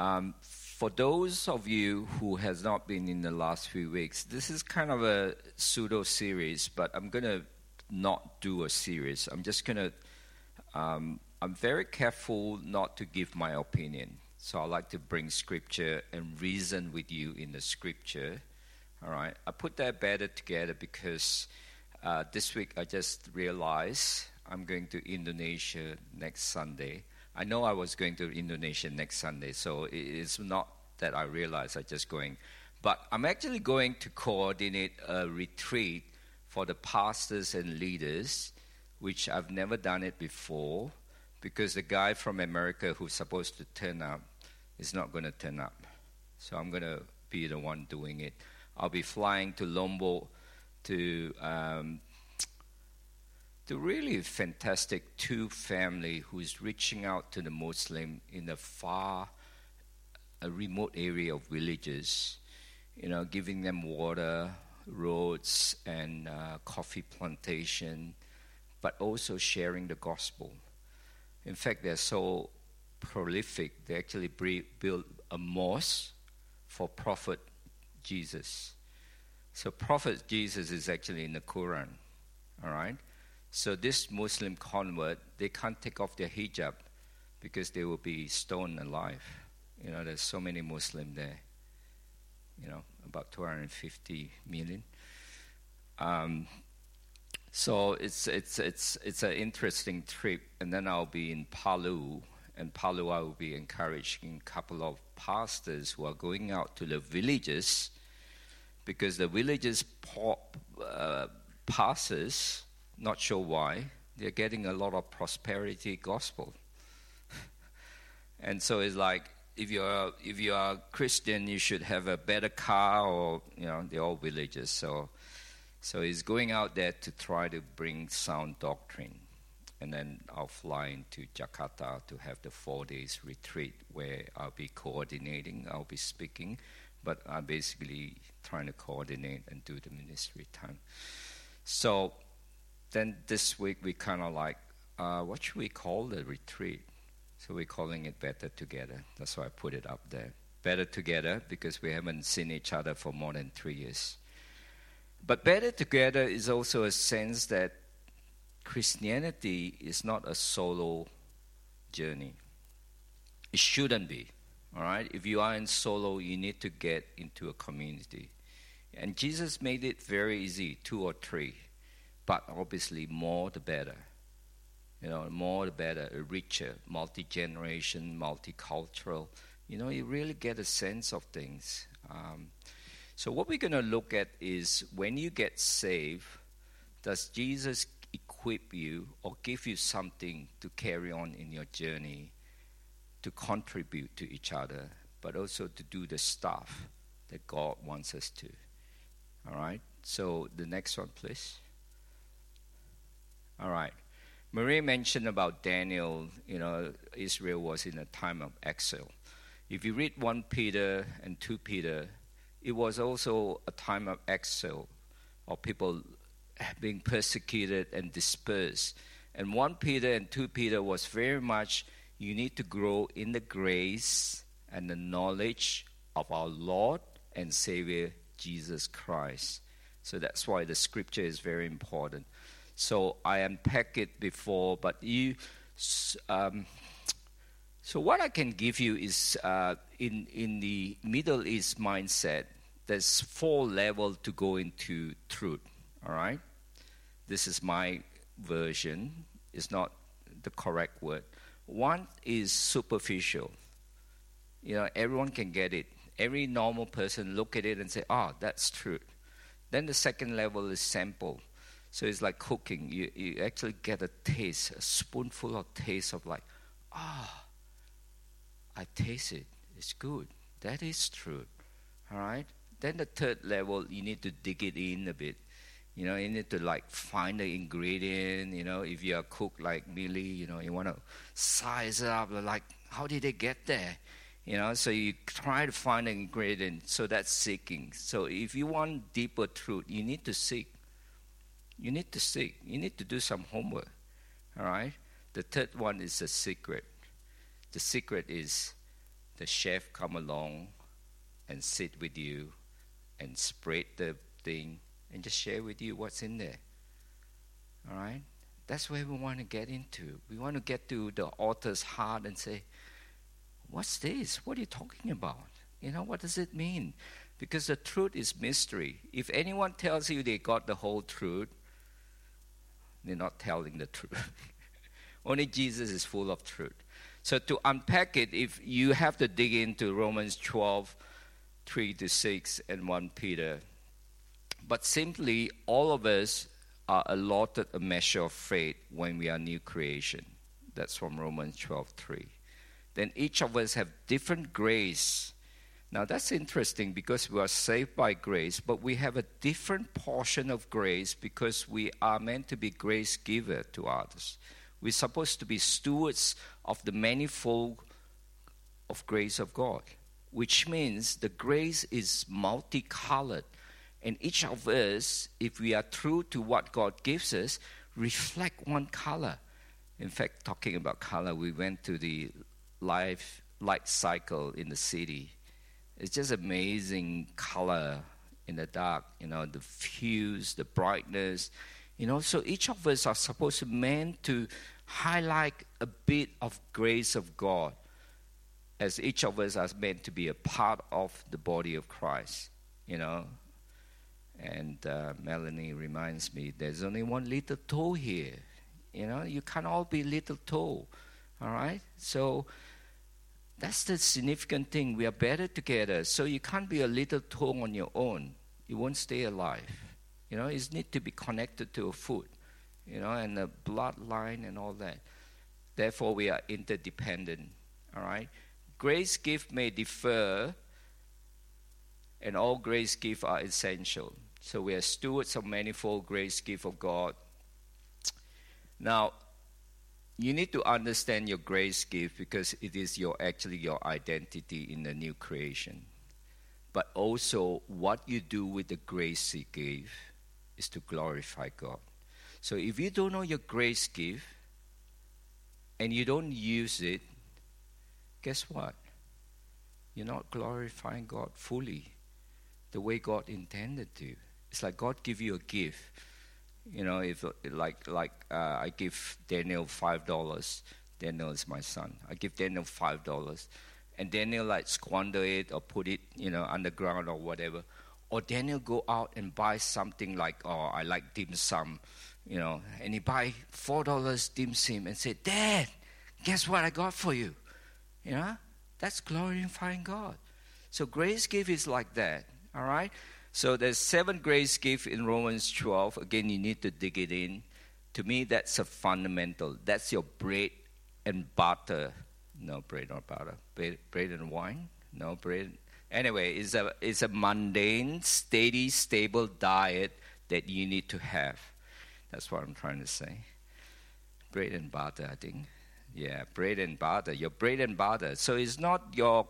For those of you who has not been in the last few weeks, this is kind of a pseudo-series, but I'm going to not do a series. I'm just going to, I'm very careful not to give my opinion. So I like to bring scripture and reason with you in the scripture. All right. I put that better together because this week I just realized I'm going to Indonesia next Sunday. I know I was going to Indonesia next Sunday, so it's not that I realized I'm just going. But I'm actually going to coordinate a retreat for the pastors and leaders, which I've never done it before, because the guy from America who's supposed to turn up is not going to turn up. So I'm going to be the one doing it. I'll be flying to Lombok to really fantastic two family who's reaching out to the Muslim in a remote area of villages, giving them water, roads, and coffee plantation, but also sharing the gospel. In fact, they're so prolific, they actually built a mosque for Prophet Jesus. So Prophet Jesus is actually in the Quran, all right? So this Muslim convert, they can't take off their hijab because they will be stoned alive. There's so many Muslims there. About 250 million. So it's an interesting trip. And then I'll be in Palu. And Palu, I will be encouraging a couple of pastors who are going out to the villages, because the villages pastors, not sure why, they're getting a lot of prosperity gospel. And so it's like, if you are Christian, you should have a better car, or they're all villages. So he's going out there to try to bring sound doctrine. And then I'll fly into Jakarta to have the 4 days retreat where I'll be coordinating, I'll be speaking, but I'm basically trying to coordinate and do the ministry time. So then this week we kind of like, what should we call the retreat? So we're calling it Better Together. That's why I put it up there. Better Together, because we haven't seen each other for more than 3 years. But Better Together is also a sense that Christianity is not a solo journey. It shouldn't be, all right? If you are in solo, you need to get into a community. And Jesus made it very easy, 2 or 3. But obviously, more the better. More the better, richer, multi-generation, multicultural. You really get a sense of things. So what we're going to look at is, when you get saved, does Jesus equip you or give you something to carry on in your journey, to contribute to each other, but also to do the stuff that God wants us to? All right? So the next one, please. All right. Marie mentioned about Daniel, Israel was in a time of exile. If you read 1 Peter and 2 Peter, it was also a time of exile, of people being persecuted and dispersed. And 1 Peter and 2 Peter was very much, you need to grow in the grace and the knowledge of our Lord and Savior, Jesus Christ. So that's why the scripture is very important. So I unpacked it before, but so what I can give you is, in the Middle East mindset, there's 4 levels to go into truth, all right? This is my version. It's not the correct word. One is superficial. Everyone can get it. Every normal person look at it and say, that's truth. Then the second level is sample. So it's like cooking. You actually get a taste, a spoonful of taste of like, I taste it. It's good. That is true. All right? Then the third level, you need to dig it in a bit. You need to like find the ingredient. If you're a cook like Millie, you want to size it up. Like, how did they get there? So you try to find an ingredient. So that's seeking. So if you want deeper truth, you need to seek. You need to seek. You need to do some homework. All right? The third one is the secret. The secret is the chef come along and sit with you and spread the thing and just share with you what's in there. All right? That's where we want to get into. We want to get to the author's heart and say, what's this? What are you talking about? What does it mean? Because the truth is mystery. If anyone tells you they got the whole truth, they're not telling the truth. Only Jesus is full of truth. So to unpack it, if you have to dig into Romans 12, 3-6, and 1 Peter. But simply, all of us are allotted a measure of faith when we are new creation. That's from Romans 12:3. Then each of us have different grace. Now that's interesting because we are saved by grace, but we have a different portion of grace because we are meant to be grace giver to others. We're supposed to be stewards of the manifold of grace of God, which means the grace is multicolored. And each of us, if we are true to what God gives us, reflect one color. In fact, talking about color, we went to the light cycle in the city. It's just amazing color in the dark, the hues, the brightness. So each of us are supposed to meant to highlight a bit of grace of God, as each of us are meant to be a part of the body of Christ, And Melanie reminds me, there's only one little toe here. You can't all be little toe, all right? So that's the significant thing. We are better together. So you can't be a little toe on your own. You won't stay alive. It needs to be connected to a foot, and the bloodline and all that. Therefore, we are interdependent, all right? Grace gift may differ, and all grace gifts are essential. So we are stewards of manifold grace gift of God. Now, you need to understand your grace gift because it is actually your identity in the new creation. But also, what you do with the grace you give is to glorify God. So if you don't know your grace gift and you don't use it, guess what? You're not glorifying God fully the way God intended to. It's like God give you a gift. If I give Daniel $5. Daniel is my son. I give Daniel $5, and Daniel squander it or put it underground or whatever. Or Daniel go out and buy something I like dim sum, and he buy $4 dim sum and say, Dad, guess what I got for you? That's glorifying God. So grace gift is like that. All right. So there's 7 grace gifts in Romans 12. Again, you need to dig it in. To me, that's a fundamental. That's your bread and butter. No bread or butter. Bread and wine? No bread. Anyway, it's a mundane, steady, stable diet that you need to have. That's what I'm trying to say. Bread and butter, I think. Yeah, bread and butter. Your bread and butter. So it's not your,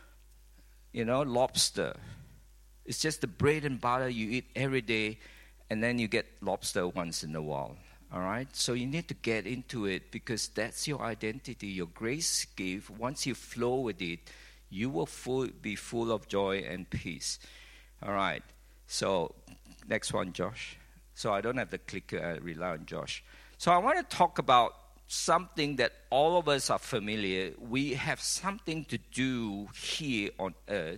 lobster. It's just the bread and butter you eat every day, and then you get lobster once in a while. All right? So you need to get into it because that's your identity, your grace gift. Once you flow with it, you will be full of joy and peace. All right. So next one, Josh. So I don't have the clicker. I rely on Josh. So I want to talk about something that all of us are familiar. We have something to do here on earth.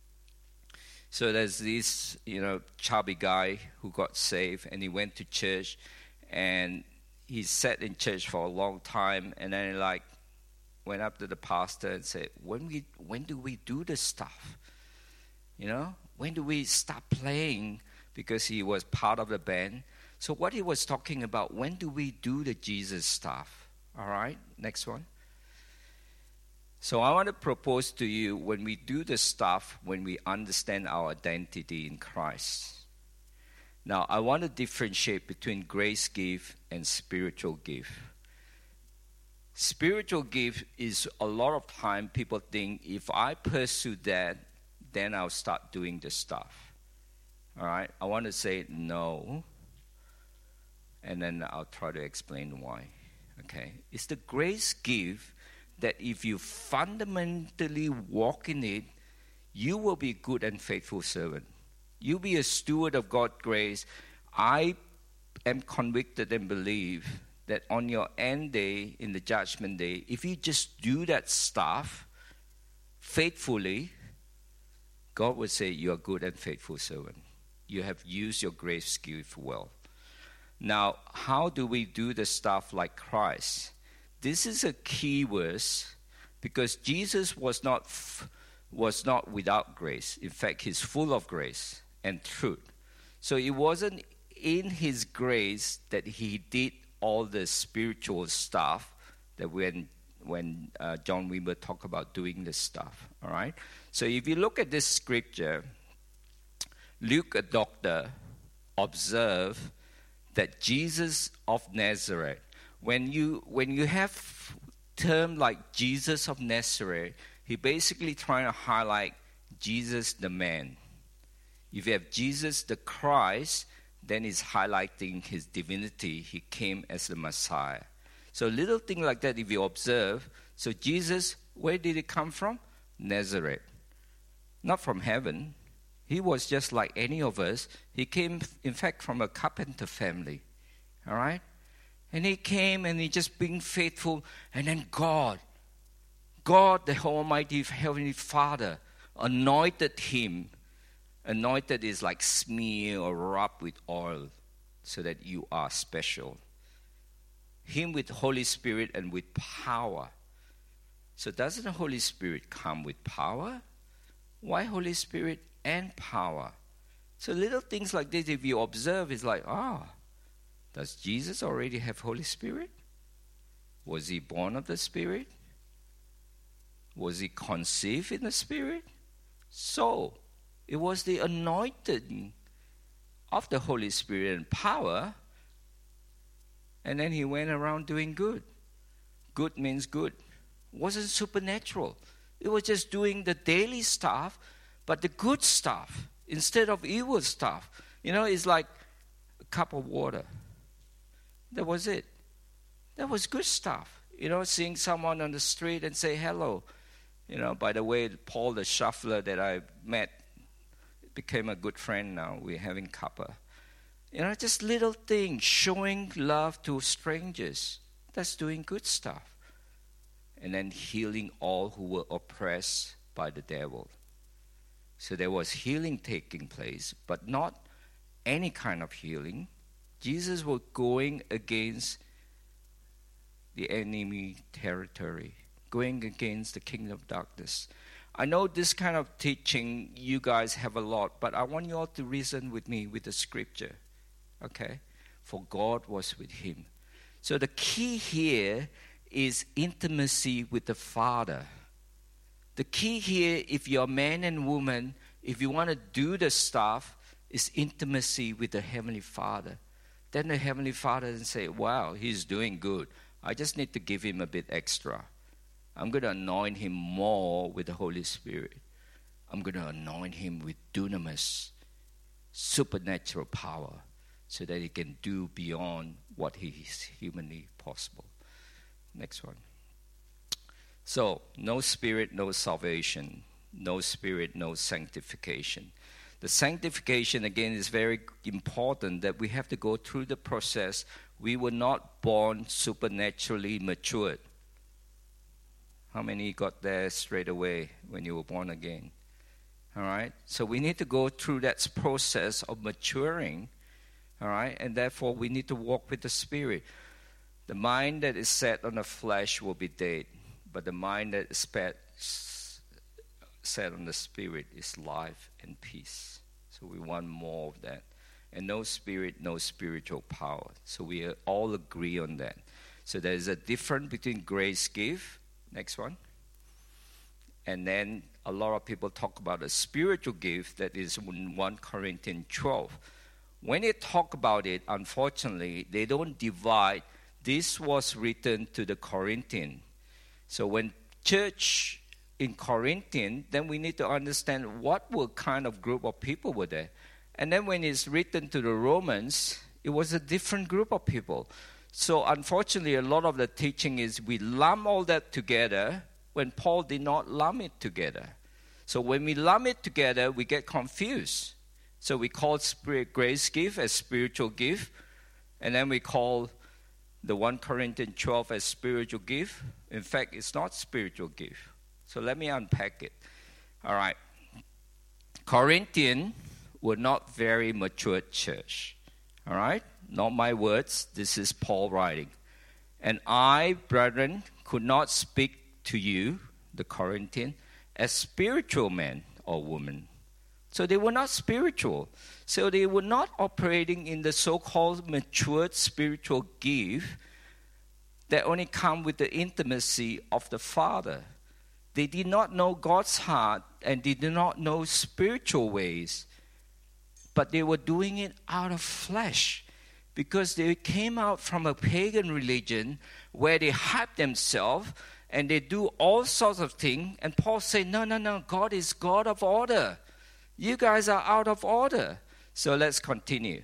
So there's this, chubby guy who got saved, and he went to church, and he sat in church for a long time, and then he went up to the pastor and said, when do we do this stuff? When do we stop playing? Because he was part of the band. So what he was talking about, when do we do the Jesus stuff? All right, next one. So I want to propose to you, when we do the stuff, when we understand our identity in Christ. Now, I want to differentiate between grace gift and spiritual gift. Spiritual gift is a lot of time people think, if I pursue that, then I'll start doing the stuff. All right? I want to say no, and then I'll try to explain why. Okay? It's the grace gift that if you fundamentally walk in it, you will be a good and faithful servant. You'll be a steward of God's grace. I am convicted and believe that on your end day, in the judgment day, if you just do that stuff faithfully, God will say, you are good and faithful servant. You have used your grace gift well. Now, how do we do the stuff like Christ? This is a key verse because Jesus was not without grace. In fact, he's full of grace and truth. So it wasn't in his grace that he did all the spiritual stuff that when John Wimber talked about doing this stuff. All right. So if you look at this scripture, Luke, a doctor, observed that Jesus of Nazareth. When you have term like Jesus of Nazareth, he basically trying to highlight Jesus the man. If you have Jesus the Christ, then he's highlighting his divinity. He came as the Messiah. So little thing like that, if you observe, so Jesus, where did he come from? Nazareth. Not from heaven. He was just like any of us. He came, in fact, from a carpenter family. All right? And he came and he just being faithful. And then God, the Almighty Heavenly Father, anointed him. Anointed is like smear or rub with oil so that you are special. Him with Holy Spirit and with power. So doesn't the Holy Spirit come with power? Why Holy Spirit and power? So little things like this, if you observe, it's like, does Jesus already have Holy Spirit? Was he born of the Spirit? Was he conceived in the Spirit? So, it was the anointing of the Holy Spirit and power, and then he went around doing good. Good means good. It wasn't supernatural. It was just doing the daily stuff, but the good stuff instead of evil stuff. It's like a cup of water. That was it. That was good stuff. Seeing someone on the street and say hello. By the way, Paul the shuffler that I met became a good friend now. We're having cuppa. Just little things, showing love to strangers. That's doing good stuff. And then healing all who were oppressed by the devil. So there was healing taking place, but not any kind of healing. Jesus was going against the enemy territory, going against the kingdom of darkness. I know this kind of teaching you guys have a lot, but I want you all to reason with me with the scripture. Okay? For God was with him. So the key here is intimacy with the Father. The key here, if you're a man and woman, if you want to do the stuff, is intimacy with the Heavenly Father. Then the Heavenly Father doesn't say, wow, he's doing good. I just need to give him a bit extra. I'm going to anoint him more with the Holy Spirit. I'm going to anoint him with dunamis, supernatural power, so that he can do beyond what is humanly possible. Next one. So, no spirit, no salvation. No spirit, no sanctification. The sanctification, again, is very important that we have to go through the process. We were not born supernaturally matured. How many got there straight away when you were born again? All right? So we need to go through that process of maturing. All right? And therefore, we need to walk with the Spirit. The mind that is set on the flesh will be dead. But the mind that is set on the Spirit is life and peace. So we want more of that. And no spirit, no spiritual power. So we all agree on that. So there is a difference between grace gift. Next one. And then a lot of people talk about a spiritual gift that is in 1 Corinthians 12. When they talk about it, unfortunately, they don't divide. This was written to the Corinthians. So when church in Corinthians, then we need to understand what kind of group of people were there. And then when it's written to the Romans, it was a different group of people. So unfortunately, a lot of the teaching is we lump all that together when Paul did not lump it together. So when we lump it together, we get confused. So we call spirit grace gift as spiritual gift, and then we call the 1 Corinthians 12 as spiritual gift. In fact, it's not spiritual gift. So let me unpack it. All right. Corinthians were not very mature church. All right? Not my words. This is Paul writing. And I, brethren, could not speak to you, the Corinthians, as spiritual men or women. So they were not spiritual. So they were not operating in the so-called matured spiritual gift that only come with the intimacy of the Father. They did not know God's heart and they did not know spiritual ways. But they were doing it out of flesh because they came out from a pagan religion where they hype themselves and they do all sorts of things. And Paul said, no, God is God of order. You guys are out of order. So let's continue.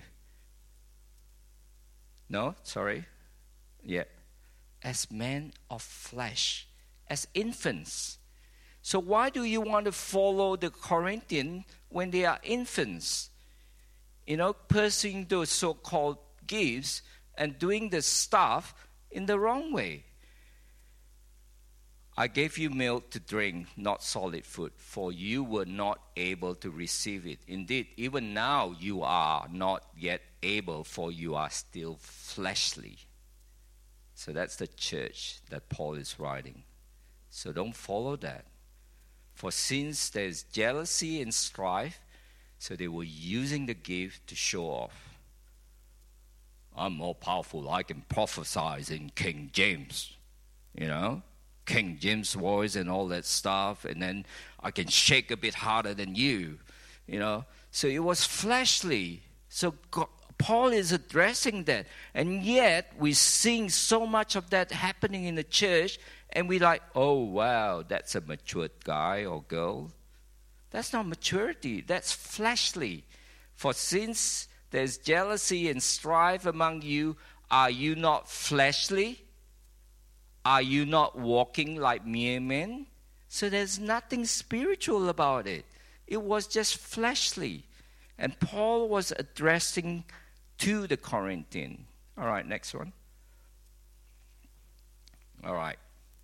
No, sorry. Yeah. As men of flesh, as infants. So why do you want to follow the Corinthians when they are infants? Pursuing those so-called gifts and doing the stuff in the wrong way. I gave you milk to drink, not solid food, for you were not able to receive it. Indeed, even now you are not yet able, for you are still fleshly. So that's the church that Paul is writing. So don't follow that. For since there's jealousy and strife, so they were using the gift to show off. I'm more powerful. I can prophesy in King James, King James voice and all that stuff. And then I can shake a bit harder than you, So it was fleshly. So Paul is addressing that. And yet we're seeing so much of that happening in the church. And we're like, oh, wow, that's a matured guy or girl. That's not maturity. That's fleshly. For since there's jealousy and strife among you, are you not fleshly? Are you not walking like mere men? So there's nothing spiritual about it. It was just fleshly. And Paul was addressing to the Corinthians. All right, next one. All right.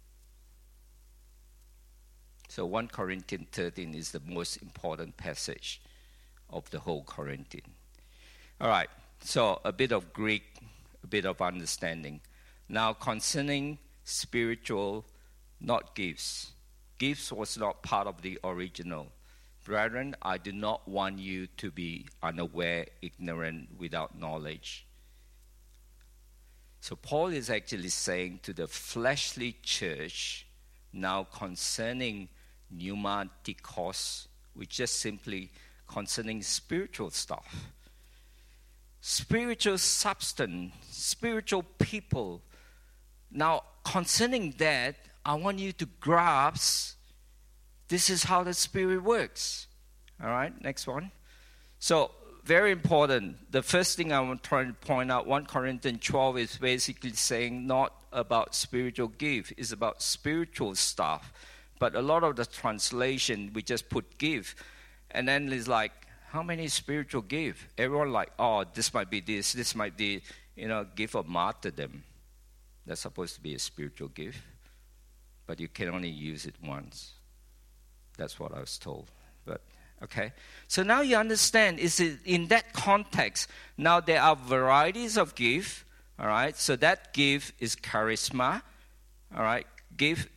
So 1 Corinthians 13 is the most important passage of the whole Corinthians. All right, so a bit of Greek, a bit of understanding. Now concerning spiritual, not gifts. Gifts was not part of the original. Brethren, I do not want you to be unaware, ignorant, without knowledge. So Paul is actually saying to the fleshly church, now concerning pneumatikos, which is simply concerning spiritual stuff. Spiritual substance, spiritual people. Now, concerning that, I want you to grasp this is how the Spirit works. All right, next one. So, very important. The first thing I want to try to point out, 1 Corinthians 12 is basically saying not about spiritual gift, it's about spiritual stuff. But a lot of the translation, we just put gift. And then it's like, how many spiritual gifts? Everyone like, oh, this might be this might be, gift of martyrdom. That's supposed to be a spiritual gift. But you can only use it once. That's what I was told. But, okay. So now you understand, is it in that context, now there are varieties of gift, all right? So that gift is charisma, all right? Gift,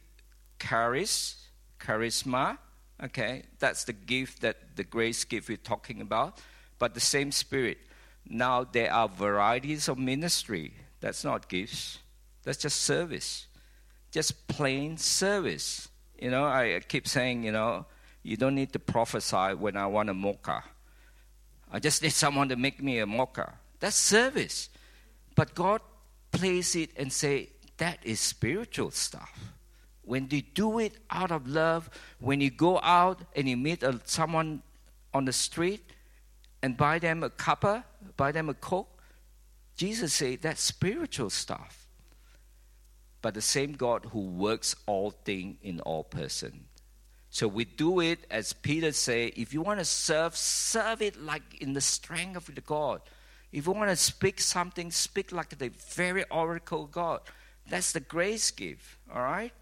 charisma, okay? That's the gift, that the grace gift we're talking about. But the same Spirit. Now there are varieties of ministry. That's not gifts. That's just service. Just plain service. I keep saying, you don't need to prophesy when I want a mocha. I just need someone to make me a mocha. That's service. But God plays it and say, that is spiritual stuff. When you do it out of love, when you go out and you meet someone on the street and buy them a cuppa, buy them a Coke, Jesus said that's spiritual stuff. But the same God who works all things in all person. So we do it, as Peter said, if you want to serve it like in the strength of the God. If you want to speak something, speak like the very oracle of God. That's the grace gift, all right?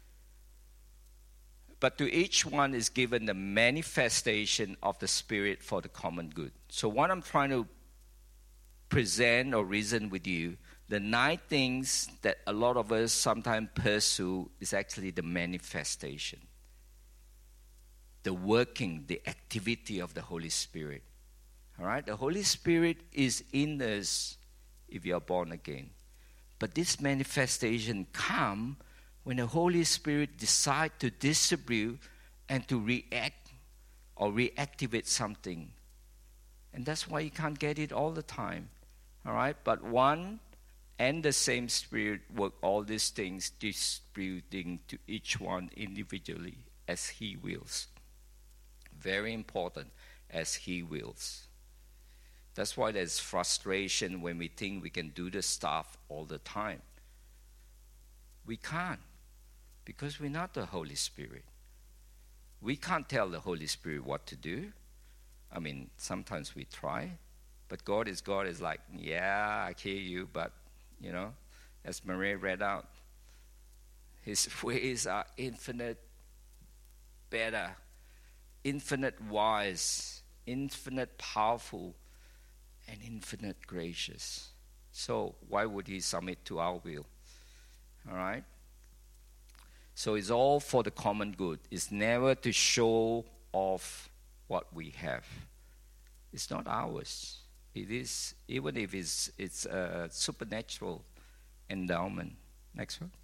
But to each one is given the manifestation of the Spirit for the common good. So what I'm trying to present or reason with you, the 9 things that a lot of us sometimes pursue is actually the manifestation. The working, the activity of the Holy Spirit. All right? The Holy Spirit is in us if you are born again. But this manifestation comes when the Holy Spirit decides to distribute and to react or reactivate something. And that's why you can't get it all the time. All right? But one and the same Spirit work all these things, distributing to each one individually as He wills. Very important, as He wills. That's why there's frustration when we think we can do the stuff all the time. We can't, because we're not the Holy Spirit. We can't tell the Holy Spirit what to do. I mean, sometimes we try, but God is like, yeah, I hear you, but, you know, as Maria read out, His ways are infinite better, infinite wise, infinite powerful, and infinite gracious. So why would He submit to our will? All right? So it's all for the common good. It's never to show off what we have. It's not ours. It is, even if it's a supernatural endowment. Next one.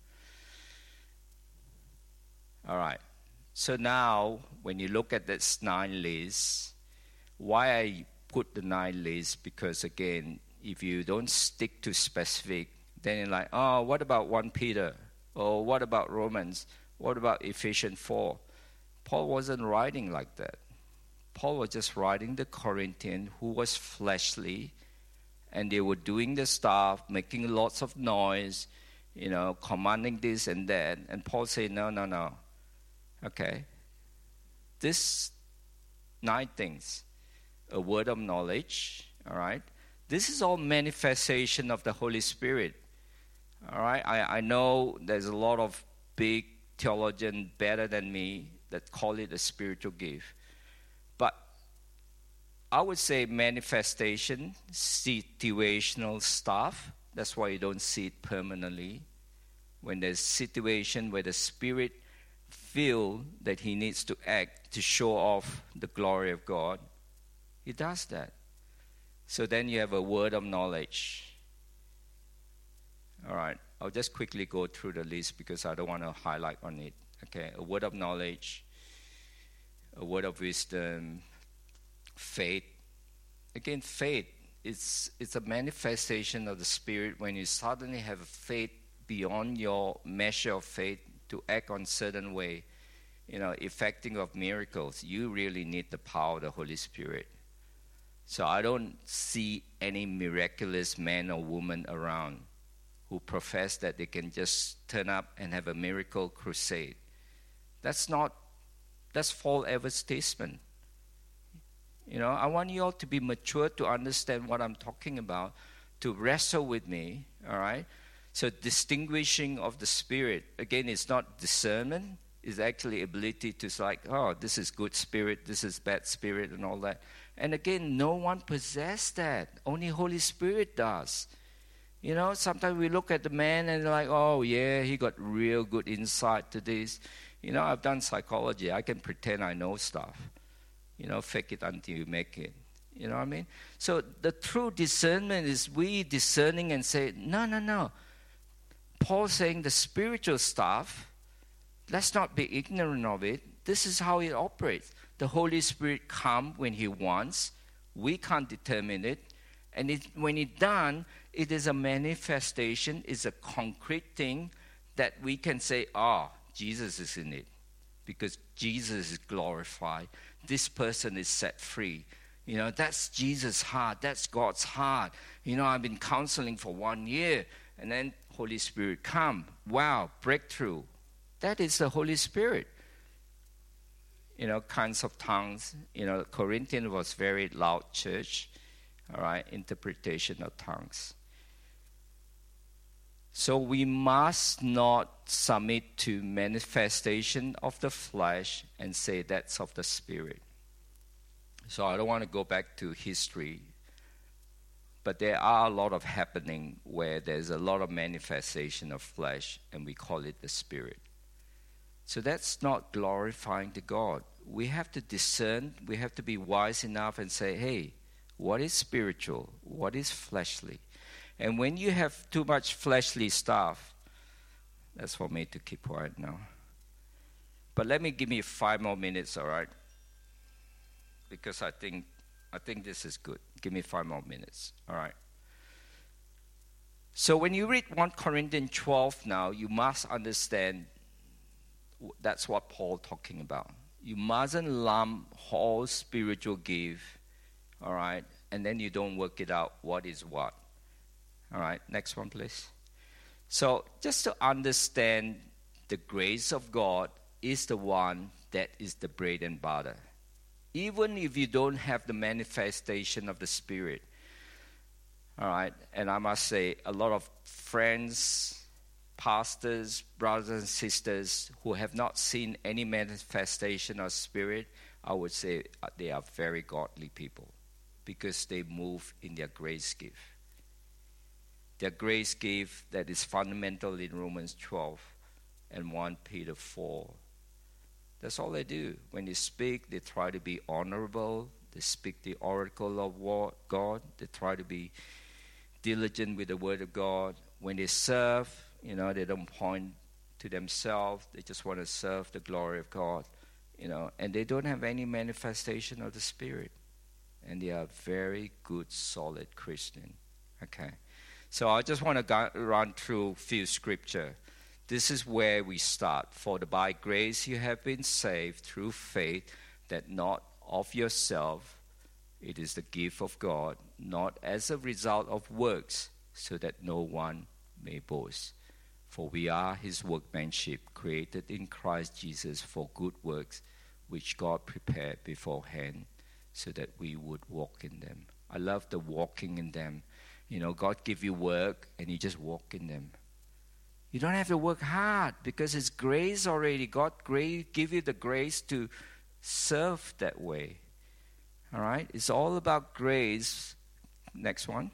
All right. So now, when you look at this 9 lists, why I put the 9 lists? Because again, if you don't stick to specific, then you're like, oh, what about 1 Peter? Or what about Romans? What about Ephesians 4? Paul wasn't writing like that. Paul was just writing the Corinthians who was fleshly, and they were doing the stuff, making lots of noise, you know, commanding this and that. And Paul said, no. Okay. This 9 things, a word of knowledge, all right? This is all manifestation of the Holy Spirit, all right? I know there's a lot of big theologians better than me that call it a spiritual gift. But I would say manifestation, situational stuff. That's why you don't see it permanently. When there's situation where the Spirit feel that He needs to act to show off the glory of God, He does that. So then you have a word of knowledge. All right, I'll just quickly go through the list because I don't want to highlight on it. Okay, a word of knowledge, a word of wisdom, faith. Again, faith, it's a manifestation of the Spirit when you suddenly have faith beyond your measure of faith to act on certain way, you know, effecting of miracles. You really need the power of the Holy Spirit. So I don't see any miraculous man or woman around who profess that they can just turn up and have a miracle crusade. That's false advertisement. You know, I want you all to be mature to understand what I'm talking about, to wrestle with me, all right? So distinguishing of the Spirit, again, it's not discernment. It's actually ability to like, oh, this is good spirit, this is bad spirit, and all that. And again, no one possesses that. Only Holy Spirit does. You know, sometimes we look at the man and like, oh, yeah, he got real good insight to this. You know, I've done psychology. I can pretend I know stuff. You know, fake it until you make it. You know what I mean? So the true discernment is we discerning and say, no. Paul saying the spiritual stuff, let's not be ignorant of it. This is how it operates. The Holy Spirit comes when He wants. We can't determine it. And when it's done, it is a manifestation, it's a concrete thing that we can say, Jesus is in it. Because Jesus is glorified. This person is set free. That's Jesus' heart. That's God's heart. I've been counseling for 1 year, and then Holy Spirit come. Wow, breakthrough. That is the Holy Spirit. Kinds of tongues. Corinthian was very loud church. All right, interpretation of tongues. So we must not submit to manifestation of the flesh and say that's of the Spirit. So I don't want to go back to history, but there are a lot of happening where there's a lot of manifestation of flesh, and we call it the Spirit. So that's not glorifying to God. We have to discern, we have to be wise enough and say, hey, what is spiritual? What is fleshly? And when you have too much fleshly stuff, that's for me to keep quiet now. But give me 5 more minutes, all right? Because I think this is good. Give me 5 more minutes, all right? So when you read 1 Corinthians 12 now, you must understand that's what Paul talking about. You mustn't lump whole spiritual gift, all right? And then you don't work it out what is what. All right, next one, please. So just to understand, the grace of God is the one that is the bread and butter. Even if you don't have the manifestation of the Spirit. All right, and I must say, a lot of friends, pastors, brothers and sisters who have not seen any manifestation of Spirit, I would say they are very godly people because they move in their grace gift. Their grace gift that is fundamental in Romans 12 and 1 Peter 4. That's all they do. When they speak, they try to be honorable. They speak the oracle of God. They try to be diligent with the word of God. When they serve, they don't point to themselves. They just want to serve the glory of God, and they don't have any manifestation of the Spirit. And they are very good, solid Christian. Okay. So I just want to run through a few scripture. This is where we start. For by grace you have been saved through faith, that not of yourself, it is the gift of God, not as a result of works, so that no one may boast. For we are his workmanship, created in Christ Jesus for good works, which God prepared beforehand, so that we would walk in them. I love the walking in them. God give you work and you just walk in them. You don't have to work hard because it's grace already. God give you the grace to serve that way. All right? It's all about grace. Next one.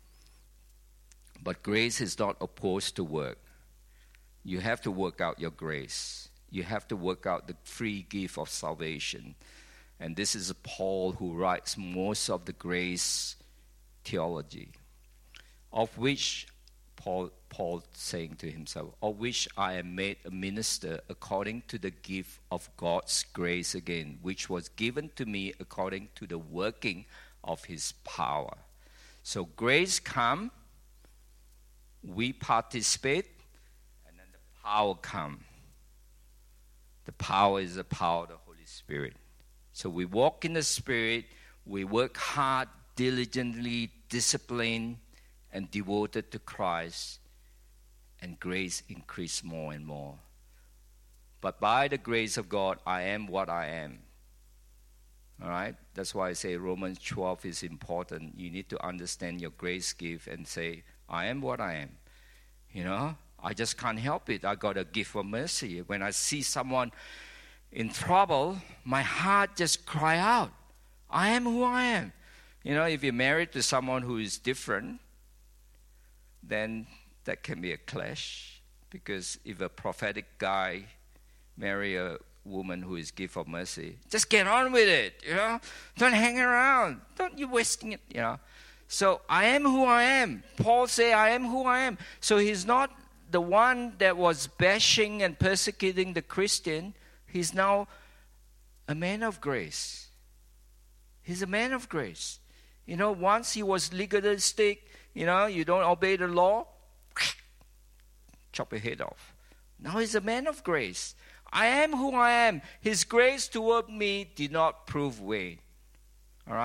But grace is not opposed to work. You have to work out your grace. You have to work out the free gift of salvation. And this is Paul who writes most of the grace theology, of which Paul saying to himself, of which I am made a minister according to the gift of God's grace again, which was given to me according to the working of his power. So grace come, we participate, and then the power come. The power is the power of the Holy Spirit. So we walk in the Spirit, we work hard, diligently, disciplined, and devoted to Christ, and grace increase more and more. But by the grace of God, I am what I am. All right? That's why I say Romans 12 is important. You need to understand your grace gift and say, I am what I am. I just can't help it. I got a gift of mercy. When I see someone in trouble, my heart just cry out, I am who I am. If you're married to someone who is different, then that can be a clash. Because if a prophetic guy marry a woman who is gift of mercy, just get on with it, Don't hang around. Don't you wasting it, So I am who I am. Paul say I am who I am. So he's not the one that was bashing and persecuting the Christian. He's now a man of grace. He's a man of grace. Once he was legalistic, you don't obey the law, chop your head off. Now he's a man of grace. I am who I am. His grace toward me did not prove vain. All right?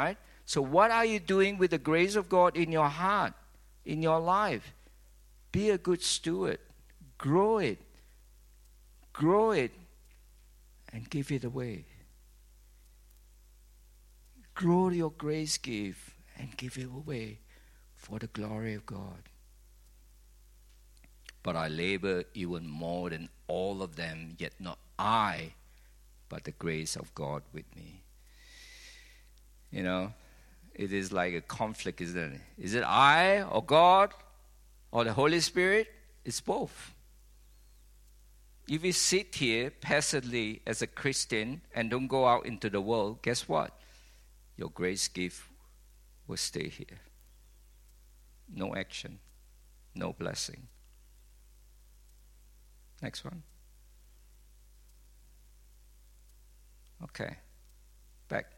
So what are you doing with the grace of God in your heart, in your life? Be a good steward. Grow it. Grow it. And give it away. Grow your grace gift and give it away for the glory of God. But I labor even more than all of them, yet not I, but the grace of God with me. You know, it is like a conflict, isn't it? Is it I or God or the Holy Spirit? It's both. If you sit here passively as a Christian and don't go out into the world, guess what? Your grace gift will stay here. No action, no blessing. Next one. Okay, back.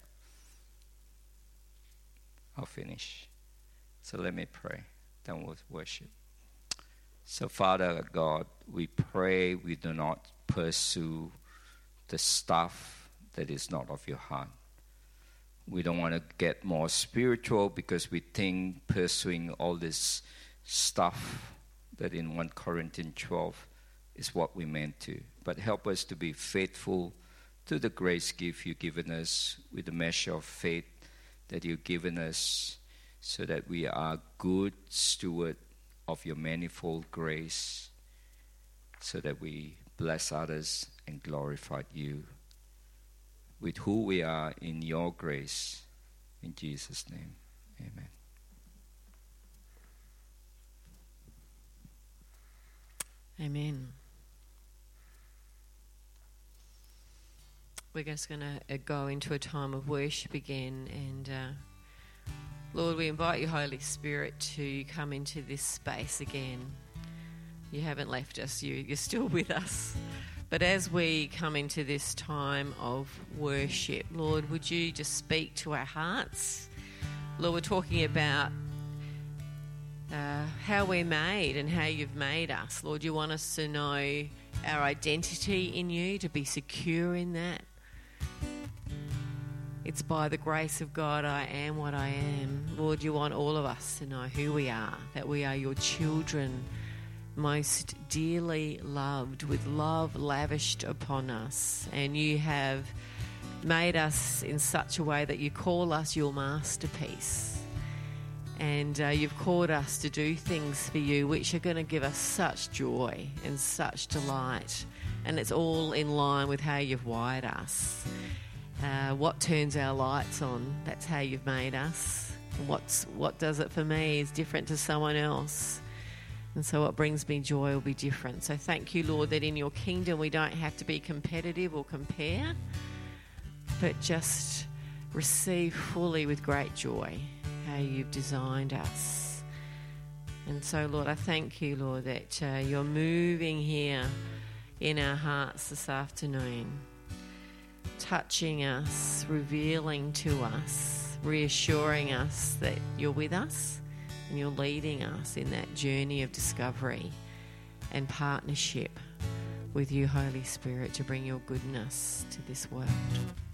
I'll finish. So let me pray, then we'll worship. So Father God, we pray we do not pursue the stuff that is not of your heart. We don't want to get more spiritual because we think pursuing all this stuff that in 1 Corinthians 12 is what we meant to. But help us to be faithful to the grace gift you've given us with the measure of faith that you've given us so that we are good steward of your manifold grace so that we bless others and glorify you with who we are in your grace. In Jesus' name, amen. Amen. We're just going to go into a time of worship again. And Lord, we invite you, Holy Spirit, to come into this space again. You haven't left us. You're still with us. But as we come into this time of worship, Lord, would you just speak to our hearts? Lord, we're talking about how we're made and how you've made us. Lord, you want us to know our identity in you, to be secure in that. It's by the grace of God I am what I am. Lord, you want all of us to know who we are, that we are your children, most dearly loved, with love lavished upon us. And you have made us in such a way that you call us your masterpiece. And you've called us to do things for you which are going to give us such joy and such delight. And it's all in line with how you've wired us. What turns our lights on, that's how you've made us. What does it for me is different to someone else. And so what brings me joy will be different. So thank you, Lord, that in your kingdom we don't have to be competitive or compare, but just receive fully with great joy how you've designed us. And so, Lord, I thank you, Lord, that you're moving here in our hearts this afternoon, touching us, revealing to us, reassuring us that you're with us and you're leading us in that journey of discovery and partnership with you, Holy Spirit, to bring your goodness to this world.